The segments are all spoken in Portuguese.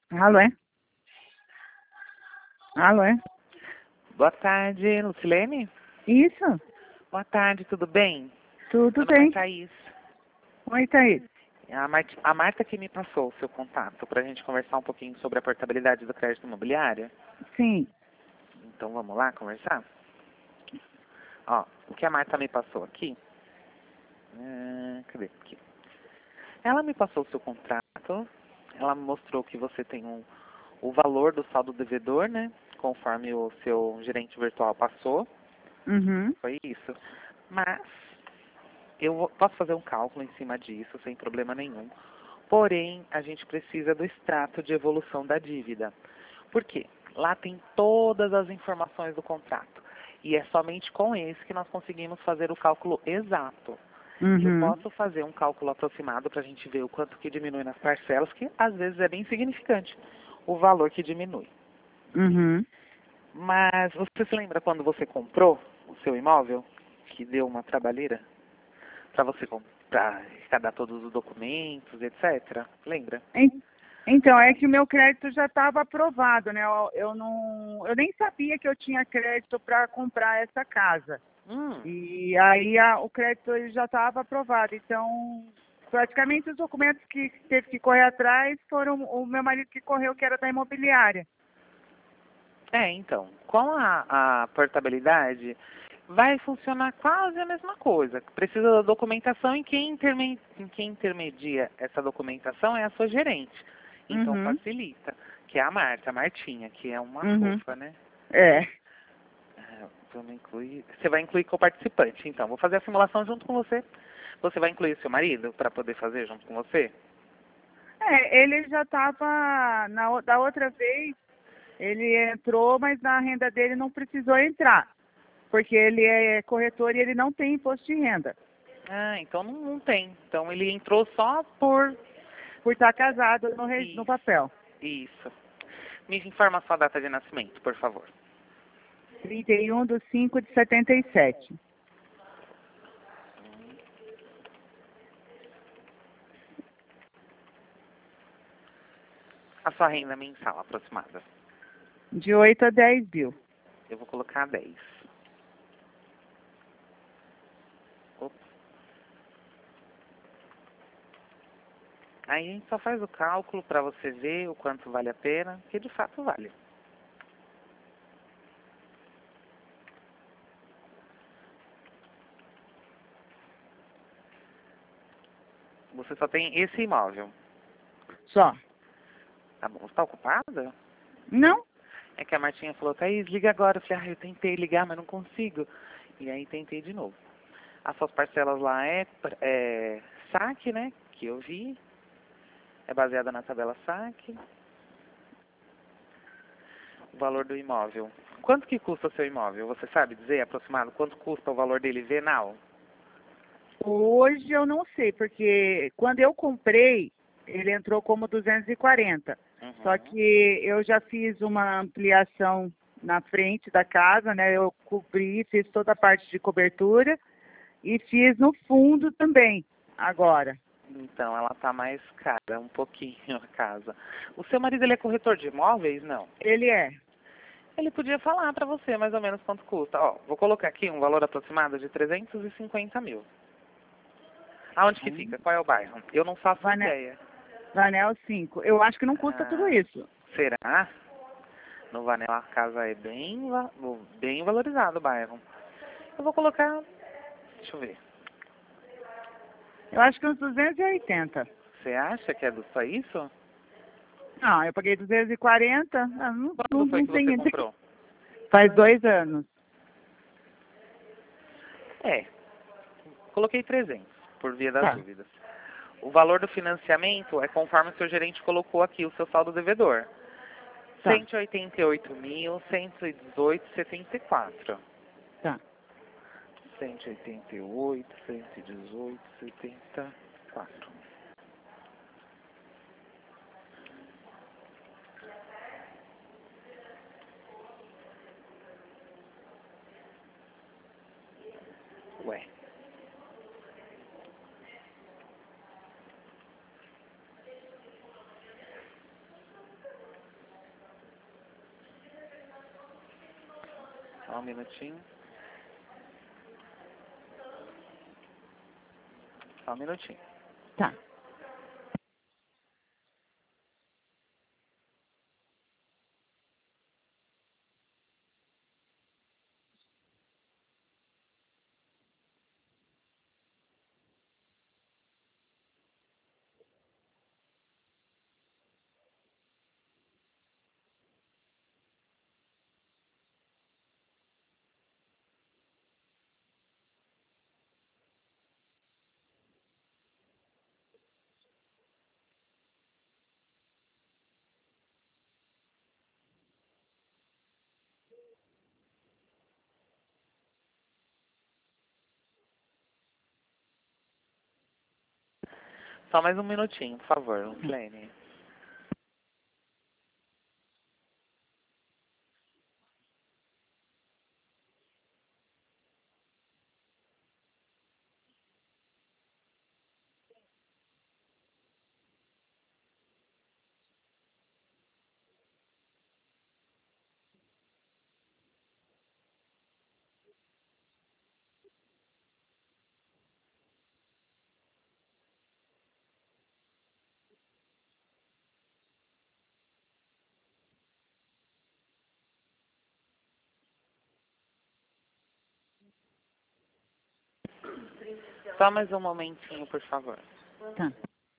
Alô, é? Alô, é? Boa tarde, Lucilene. Isso, Boa tarde, tudo bem? tudo Meu nome é bem. Thaís. Oi, Thaís. É a Marta que me passou o seu contato para a gente conversar um pouquinho sobre a portabilidade do crédito imobiliário. Sim. Então vamos lá conversar? Ó, o que a Marta me passou aqui. Cadê aqui? Ela me passou o seu contrato. Ela me mostrou que você tem o valor do saldo devedor, né? Conforme o seu gerente virtual passou. Uhum. Foi isso. Mas posso fazer um cálculo em cima disso sem problema nenhum. Porém, a gente precisa do extrato de evolução da dívida. Por quê? Lá tem todas as informações do contrato. E é somente com esse que nós conseguimos fazer o cálculo exato. Eu Uhum. posso fazer um cálculo aproximado para a gente ver o quanto que diminui nas parcelas, que às vezes é bem significante o valor que diminui. Uhum. Mas você se lembra quando você comprou o seu imóvel, que deu uma trabalheira para você comprar, cadar todos os documentos, etc? Lembra? En- Então, é que o meu crédito já estava aprovado, né? Eu nem sabia que eu tinha crédito para comprar essa casa. Hum, E aí o crédito ele já estava aprovado. Então, praticamente os documentos que teve que correr atrás foram o meu marido que correu, que era da imobiliária. então, com a portabilidade, vai funcionar quase a mesma coisa. Precisa da documentação e quem intermedia essa documentação é a sua gerente. Então Uhum. facilita, que é a Marta, a Martinha, que é uma Uhum. fofa, né? É. Você vai incluir co-participante, então. Vou fazer a simulação junto com você. Você vai incluir seu marido para poder fazer junto com você? Ele já estava, da outra vez, ele entrou, mas na renda dele não precisou entrar, porque ele é corretor e ele não tem imposto de renda, Ah, então não tem. Então ele entrou só por por estar casado no isso. papel. Isso. Me informa a sua data de nascimento, por favor. 31/5/77. A sua renda mensal aproximada. De 8 a 10 mil. Eu vou colocar 10. Opa. Aí a gente só faz o cálculo para você ver o quanto vale a pena, que de fato vale. Você só tem esse imóvel. Só. Tá bom, você está ocupada? Não? É que a Martinha falou, Thaís, liga agora. Eu falei, eu tentei ligar, mas não consigo. E aí tentei de novo. As suas parcelas lá é saque, né? Que eu vi. É baseada na tabela saque. O valor do imóvel. Quanto que custa o seu imóvel? Você sabe dizer, aproximado, quanto custa o valor dele venal? Hoje eu não sei, porque quando eu comprei, ele entrou como 240. Só Uhum. que eu já fiz uma ampliação na frente da casa, né? Eu cobri, fiz toda a parte de cobertura e fiz no fundo também, agora. Então, ela tá mais cara, um pouquinho a casa. O seu marido, ele é corretor de imóveis? Não. Ele é. Ele podia falar pra você mais ou menos quanto custa. Ó, vou colocar aqui um valor aproximado de 350 mil. Aonde que fica? Qual é o bairro? Eu não faço Vane- ideia. Vanel 5. Eu acho que não custa tudo Ah, isso. será? No Vanel a casa é bem valorizado o bairro. Eu vou colocar, deixa eu ver. Eu acho que uns 280. Você acha que é só isso? Não, eu paguei 240. Quando foi Não que você tem. comprou? Faz 2 anos. É, coloquei 300, por via das Tá. dúvidas. O valor do financiamento é conforme o seu gerente colocou aqui, o seu saldo devedor. Tá. 188.118,74. Tá. 188, 118,74. Ué. Só um minutinho. Só um minutinho. Tá. Só mais um minutinho, por favor, Lene. Só mais um momentinho, por favor. Tá.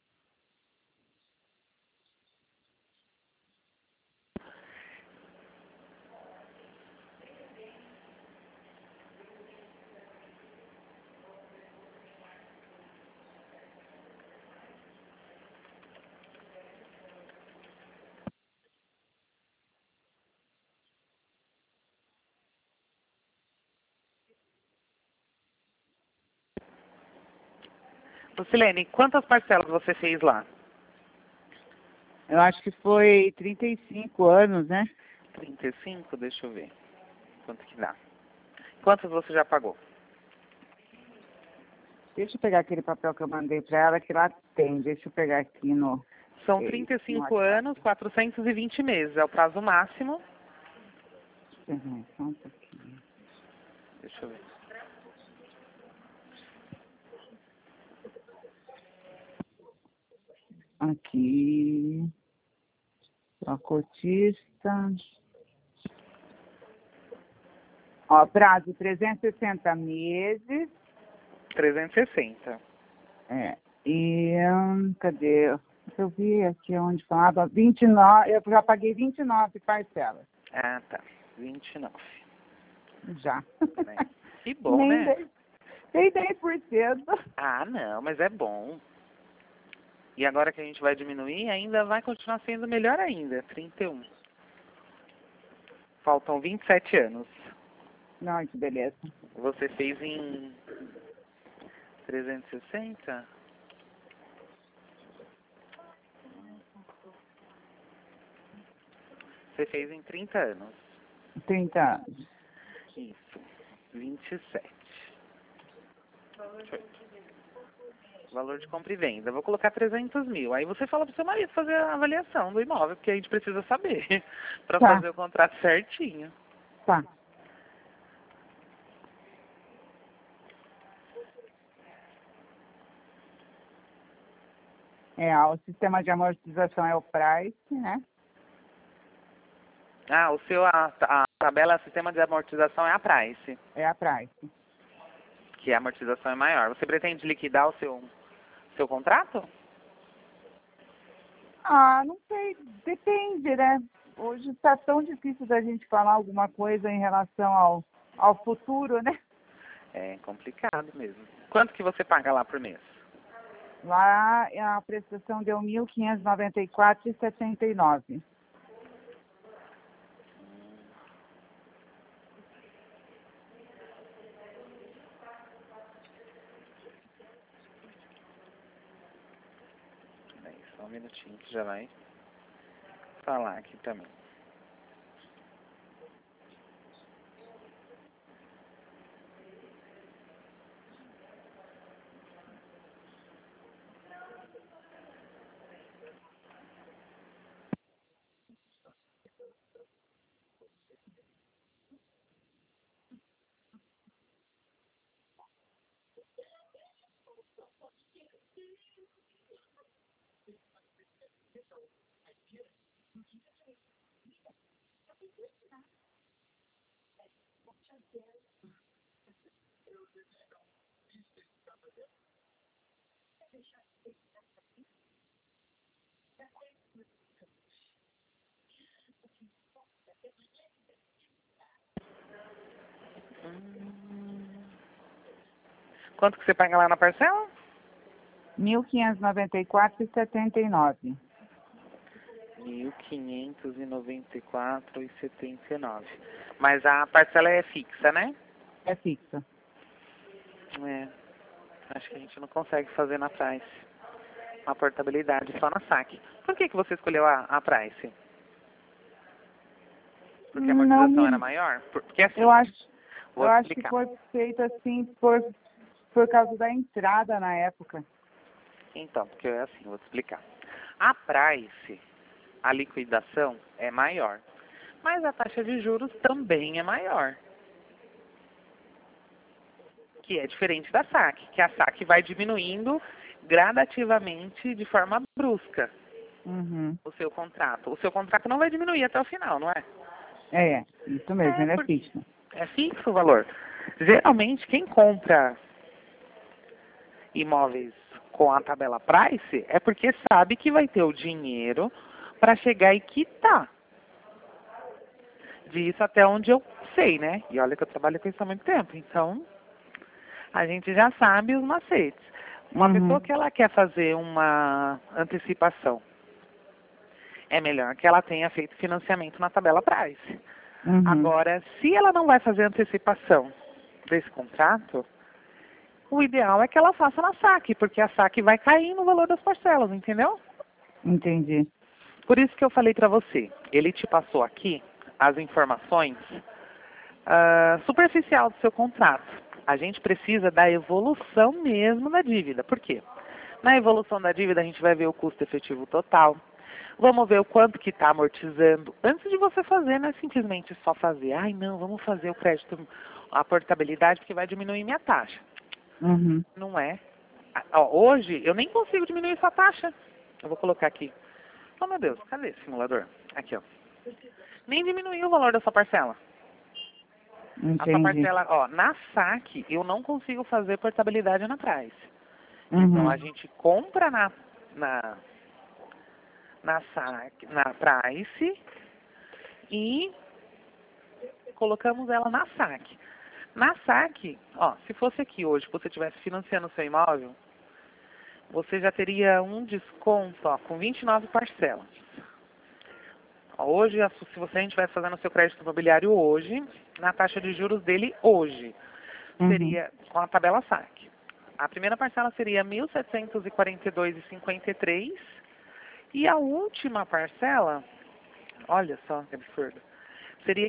Lucilene, quantas parcelas você fez lá? Eu acho que foi 35 anos, né? 35? Deixa eu ver. Quanto que dá? Quantas você já pagou? Deixa eu pegar aquele papel que eu mandei para ela, que lá tem. Deixa eu pegar aqui no... São no 35 WhatsApp. anos, 420 meses. É o prazo máximo. Uhum, só um pouquinho. Deixa eu ver. Aqui... A cotista... Ó, prazo 360 meses. 360. É. E... cadê? Eu vi aqui onde falava 29... Eu já paguei 29 parcelas. Ah, tá. 29. Já. Né? Que bom, Nem né? 10, nem 10%. Ah, não, mas é bom. E agora que a gente vai diminuir, ainda vai continuar sendo melhor ainda. 31. Faltam 27 anos. Não, que beleza. Você fez em 360? Você fez em 30 anos. 30 anos. Isso. 27. Deixa eu ver. Valor de compra e venda. Vou colocar 300 mil. Aí você fala pro seu marido fazer a avaliação do imóvel, porque a gente precisa saber para Tá, fazer o contrato certinho. tá. É, ó, o sistema de amortização é o price, né? Ah, a tabela sistema de amortização é a price, É a price. que a amortização é maior. Você pretende liquidar o seu contrato? Ah, não sei, depende, né? Hoje está tão difícil da gente falar alguma coisa em relação ao futuro, né? É complicado mesmo. Quanto que você paga lá por mês? Lá a prestação deu 1.594,79. Peraí, só um minutinho que já vai falar aqui também. Quanto que você paga lá na parcela? 1.594,79. 1.594,79. Mas a parcela é fixa, né? É fixa. É. Acho que a gente não consegue fazer na Price. A portabilidade só na saque. Por que você escolheu a Price? Porque a Não amortização era me... maior? Porque assim, Eu acho vou que explicar. foi feito assim por causa da entrada na época. Então, porque é assim, vou te explicar. A Price, a liquidação é maior, mas a taxa de juros também é maior. Que é diferente da saque, que a saque vai diminuindo gradativamente de forma brusca Uhum. o seu contrato. O seu contrato não vai diminuir até o final, não é? É, isso mesmo, ele é Porque fixo. é fixo o valor. Geralmente, quem compra imóveis com a tabela Price é porque sabe que vai ter o dinheiro para chegar e quitar. Disso até onde eu sei, né? E olha que eu trabalho com isso há muito tempo. Então, a gente já sabe os macetes. Uma pessoa Uhum. que ela quer fazer uma antecipação, é melhor que ela tenha feito financiamento na tabela Price. Uhum. Agora, se ela não vai fazer antecipação desse contrato, o ideal é que ela faça na saque, porque a saque vai cair no valor das parcelas, entendeu? Entendi. Por isso que eu falei para você, ele te passou aqui as informações superficial do seu contrato. A gente precisa da evolução mesmo da dívida. Por quê? Na evolução da dívida a gente vai ver o custo efetivo total. Vamos ver o quanto que está amortizando. Antes de você fazer, não é simplesmente só fazer. Ai, não, vamos fazer o crédito, a portabilidade, porque vai diminuir minha taxa. Uhum. Não é. Ó, hoje eu nem consigo diminuir essa taxa. Eu vou colocar aqui. Oh, meu Deus, cadê esse simulador? Aqui, ó. Nem diminuiu o valor da sua parcela. A sua Entendi. parcela, ó, na saque, eu não consigo fazer portabilidade na Price. Então, a Uhum. gente compra na, na saque, na Price e colocamos ela na saque. Na saque, ó, se fosse aqui hoje, que você estivesse financiando o seu imóvel, você já teria um desconto, ó, com 29 parcelas. Ó, hoje, se você estivesse fazendo o seu crédito imobiliário hoje, na taxa de juros dele hoje, Uhum. seria com a tabela saque. A primeira parcela seria 1.742,53 e a última parcela, olha só que absurdo, seria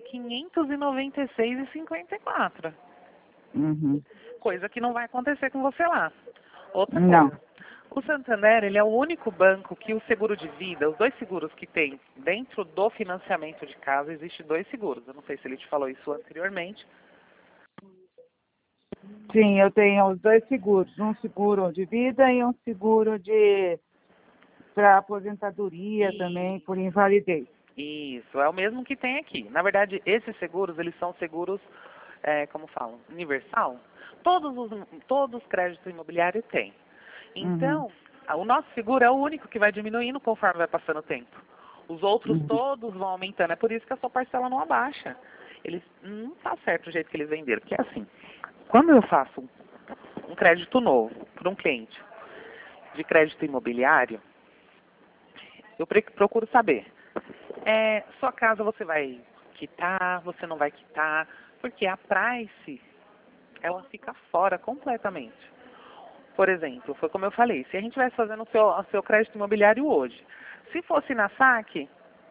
596,54. Uhum. Coisa que não vai acontecer com você lá. Outra Não. coisa, o Santander, ele é o único banco que o seguro de vida, os dois seguros que tem dentro do financiamento de casa, existe dois seguros. Eu não sei se ele te falou isso anteriormente. Sim, eu tenho os dois seguros, um seguro de vida e um seguro de para aposentadoria também, por invalidez. Isso, é o mesmo que tem aqui. Na verdade, esses seguros, eles são seguros, como falam, universal. Todos os créditos imobiliários têm. Uhum. Então, o nosso seguro é o único que vai diminuindo conforme vai passando o tempo. Os outros Uhum. todos vão aumentando. É por isso que a sua parcela não abaixa. Eles não tá certo o jeito que eles venderam. Porque é assim, quando eu faço um crédito novo para um cliente de crédito imobiliário, eu procuro saber. Sua casa você vai quitar, você não vai quitar, porque a Price, ela fica fora completamente. Por exemplo, foi como eu falei, se a gente estivesse fazendo o seu crédito imobiliário hoje, se fosse na saque,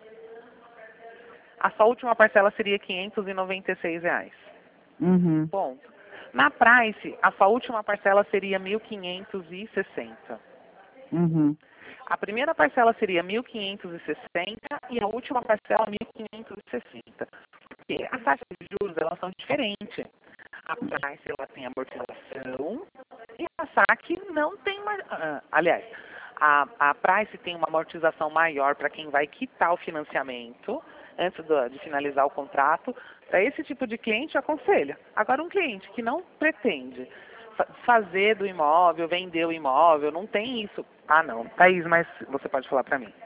a sua última parcela seria R$ 596. Uhum. Ponto. Na Price, a sua última parcela seria 1.560. Uhum. A primeira parcela seria 1.560 e a última parcela 1.560. Porque as taxas de juros, elas são diferentes. A Price, ela tem amortização e a SAC não tem mais. Aliás, a Price tem uma amortização maior para quem vai quitar o financiamento antes de finalizar o contrato. Para esse tipo de cliente, eu aconselho. Agora, um cliente que não pretende desfazer do imóvel, vender o imóvel, não tem isso. Ah, não. Thaís, mas você pode falar para mim.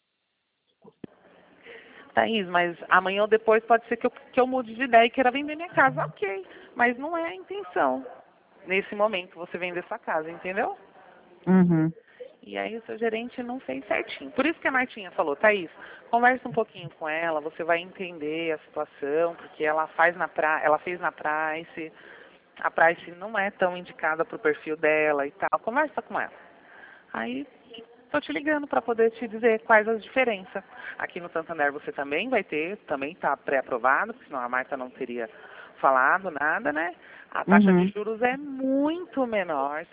Thaís, mas amanhã ou depois pode ser que eu mude de ideia e queira vender minha casa. Ok, mas não é a intenção. Nesse momento, você vender sua casa, entendeu? Uhum. E aí o seu gerente não fez certinho. Por isso que a Martinha falou, Thaís, conversa um pouquinho com ela, você vai entender a situação, porque ela fez na Price, a Price não é tão indicada para o perfil dela e tal. Conversa com ela. Aí estou te ligando para poder te dizer quais as diferenças. Aqui no Santander você também vai ter, também está pré-aprovado, porque senão a Marta não teria falado nada, né? A taxa de Uhum. juros é muito menor,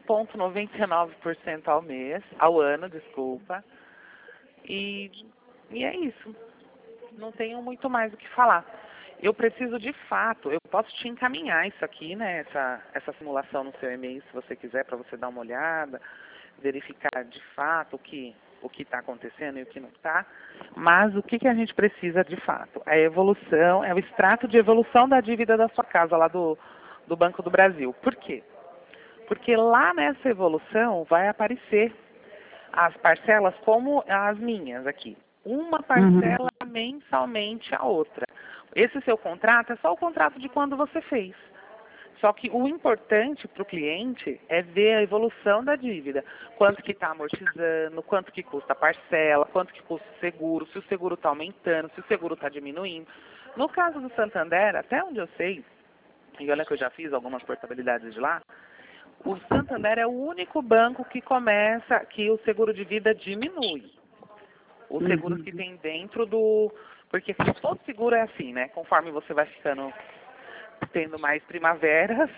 6,99% ao ano, desculpa. E, e é isso. Não tenho muito mais o que falar. Eu preciso de fato, eu posso te encaminhar isso aqui, né? Essa simulação no seu e-mail, se você quiser, para você dar uma olhada, verificar de fato o que está acontecendo e o que não está. Mas o que a gente precisa de fato? A evolução, é o extrato de evolução da dívida da sua casa lá do Banco do Brasil. Por quê? Porque lá nessa evolução vai aparecer as parcelas como as minhas aqui. Uma Uhum. parcela mensalmente a outra. Esse seu contrato é só o contrato de quando você fez. Só que o importante para o cliente é ver a evolução da dívida. Quanto que está amortizando, quanto que custa a parcela, quanto que custa o seguro, se o seguro está aumentando, se o seguro está diminuindo. No caso do Santander, até onde eu sei, e olha que eu já fiz algumas portabilidades de lá, o Santander é o único banco que o seguro de vida diminui. Os seguros Uhum. que tem dentro do... Porque todo seguro é assim, né? Conforme você vai ficando tendo mais primaveras,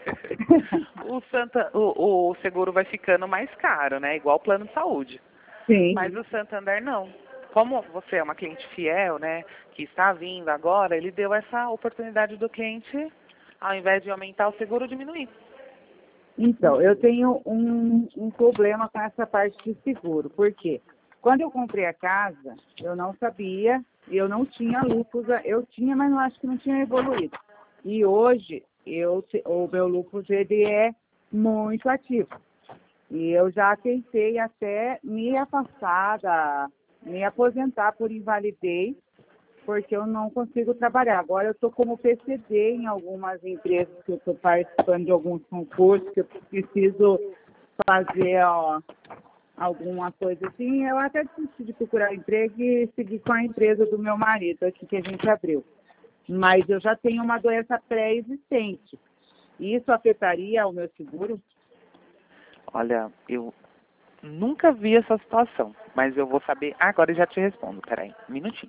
o seguro vai ficando mais caro, né? Igual o plano de saúde. Sim. Mas o Santander não. Como você é uma cliente fiel, né? Que está vindo agora, ele deu essa oportunidade do cliente, ao invés de aumentar o seguro, diminuir. Então, eu tenho um problema com essa parte de seguro. Por quê? Quando eu comprei a casa, eu não sabia, eu não tinha lupus, eu tinha, mas não acho que não tinha evoluído. E hoje, o meu lupus, ele é muito ativo. E eu já tentei até me afastar, me aposentar por invalidez, porque eu não consigo trabalhar. Agora eu estou como PCD em algumas empresas, que eu estou participando de alguns concursos, que eu preciso fazer alguma coisa assim. Eu até desisti de procurar emprego e seguir com a empresa do meu marido, aqui que a gente abriu. Mas eu já tenho uma doença pré-existente. Isso afetaria o meu seguro? Olha, eu nunca vi essa situação, mas eu vou saber agora e já te respondo. Peraí, um minutinho.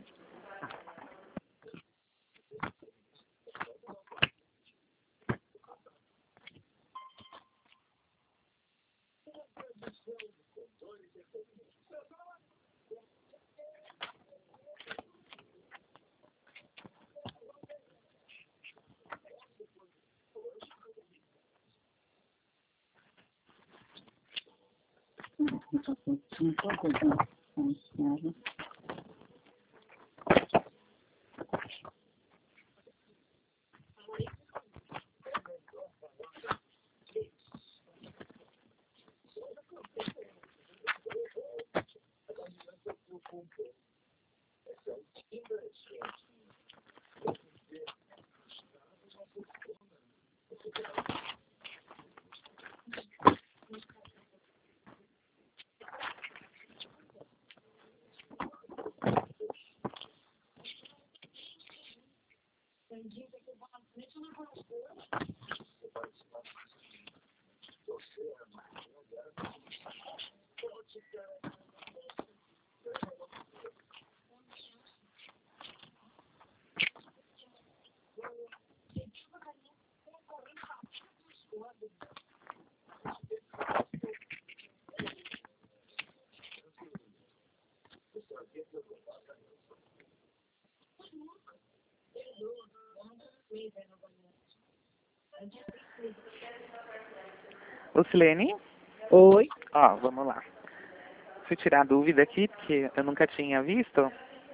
Ô, Silene? Oi? Ó, vamos lá. Fui tirar a dúvida aqui, porque eu nunca tinha visto.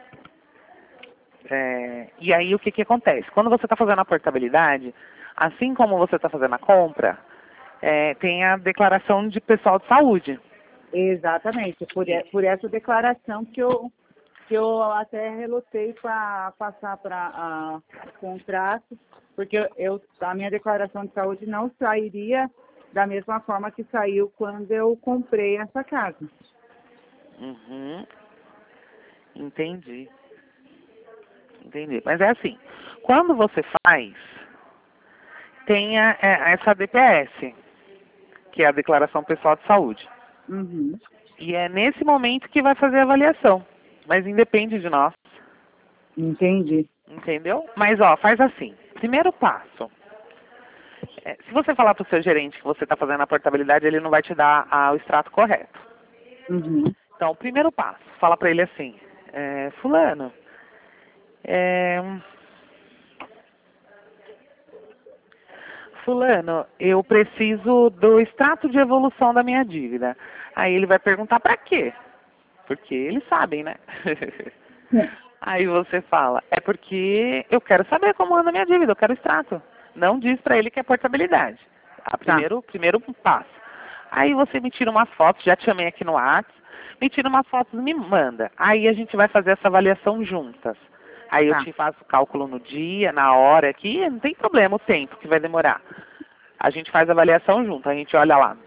E aí, o que acontece? Quando você está fazendo a portabilidade, assim como você está fazendo a compra, tem a declaração de pessoal de saúde. Exatamente, por essa declaração que eu até relutei para passar para contrato, porque a minha declaração de saúde não sairia da mesma forma que saiu quando eu comprei essa casa. Uhum. Entendi. Mas é assim, quando você faz, tem essa DPS, que é a Declaração Pessoal de Saúde. Uhum. E é nesse momento que vai fazer a avaliação. Mas independe de nós. Entendi. Entendeu? Mas, ó, faz assim. Primeiro passo. Se você falar para o seu gerente que você está fazendo a portabilidade, ele não vai te dar o extrato correto. Uhum. Então, primeiro passo. Fala para ele assim. Fulano, Fulano, eu preciso do extrato de evolução da minha dívida. Aí ele vai perguntar para quê? Porque eles sabem, né? Aí você fala, é porque eu quero saber como anda a minha dívida, eu quero extrato. Não diz para ele que é portabilidade. Primeiro passo. Aí você me tira umas fotos, já te chamei aqui no WhatsApp, me tira umas fotos e me manda. Aí a gente vai fazer essa avaliação juntas. Aí eu te faço o cálculo no dia, na hora aqui, não tem problema o tempo que vai demorar. A gente faz a avaliação junto, a gente olha lá,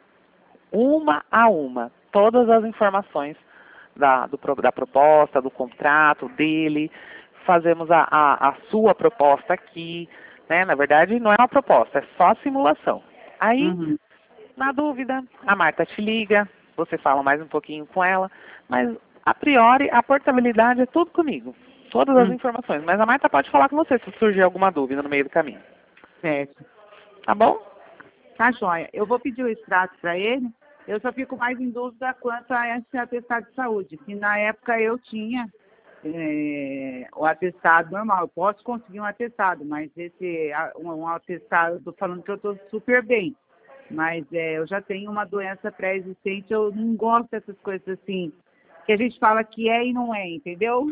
uma a uma, todas as informações da proposta, do contrato, dele, fazemos a sua proposta aqui, né? Na verdade, não é uma proposta, é só a simulação. Aí, na dúvida, a Marta te liga, você fala mais um pouquinho com ela, mas, a priori, a portabilidade é tudo comigo, todas as informações. Mas a Marta pode falar com você se surgir alguma dúvida no meio do caminho. Certo. Tá bom? Tá joia. Eu vou pedir o extrato para ele. Eu só fico mais em dúvida quanto a esse atestado de saúde, que na época eu tinha o atestado normal. Eu posso conseguir um atestado, mas um atestado, estou falando que eu estou super bem, mas eu já tenho uma doença pré-existente, eu não gosto dessas coisas assim, que a gente fala que é e não é, entendeu?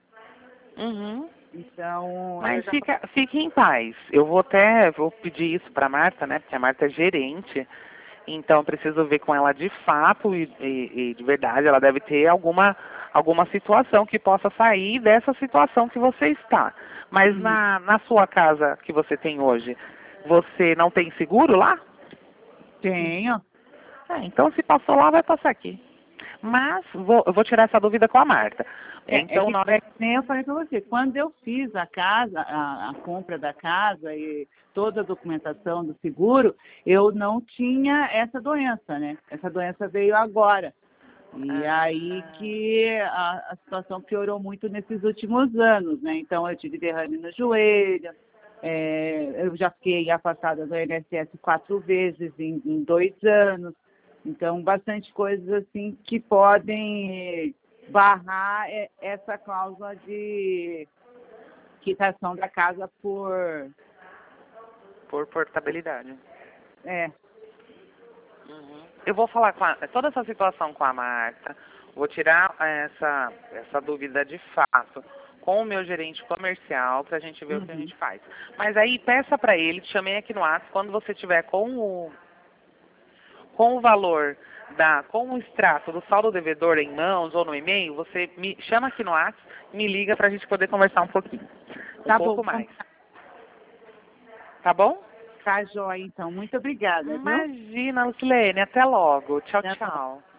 Uhum. Então... Mas fique em paz. Eu vou pedir isso para a Marta, né? Porque a Marta é gerente. Então, eu preciso ver com ela de fato e de verdade. Ela deve ter alguma situação que possa sair dessa situação que você está. Mas na sua casa que você tem hoje, você não tem seguro lá? Tenho. Então, se passou lá, vai passar aqui. Mas eu vou tirar essa dúvida com a Marta. Então, nem eu falei para você, quando eu fiz a casa, a compra da casa e toda a documentação do seguro, eu não tinha essa doença, né? Essa doença veio agora. E aí que a situação piorou muito nesses últimos anos, né? Então, eu tive derrame no joelho, eu já fiquei afastada do INSS 4 vezes em 2 anos. Então, bastante coisas assim que podem barrar essa cláusula de quitação da casa por portabilidade. Uhum. Eu vou falar toda essa situação com a Marta, vou tirar essa dúvida de fato com o meu gerente comercial para a gente ver o que a gente faz. Mas aí peça para ele, te chamei aqui no WhatsApp, quando você tiver com o valor com o extrato do saldo devedor em mãos ou no e-mail, você me chama aqui no WhatsApp, me liga para a gente poder conversar um pouquinho. Um pouco mais. Tá bom? Tá joia, então. Muito obrigada. Imagina, Lucilene. Até logo. Tchau, tchau.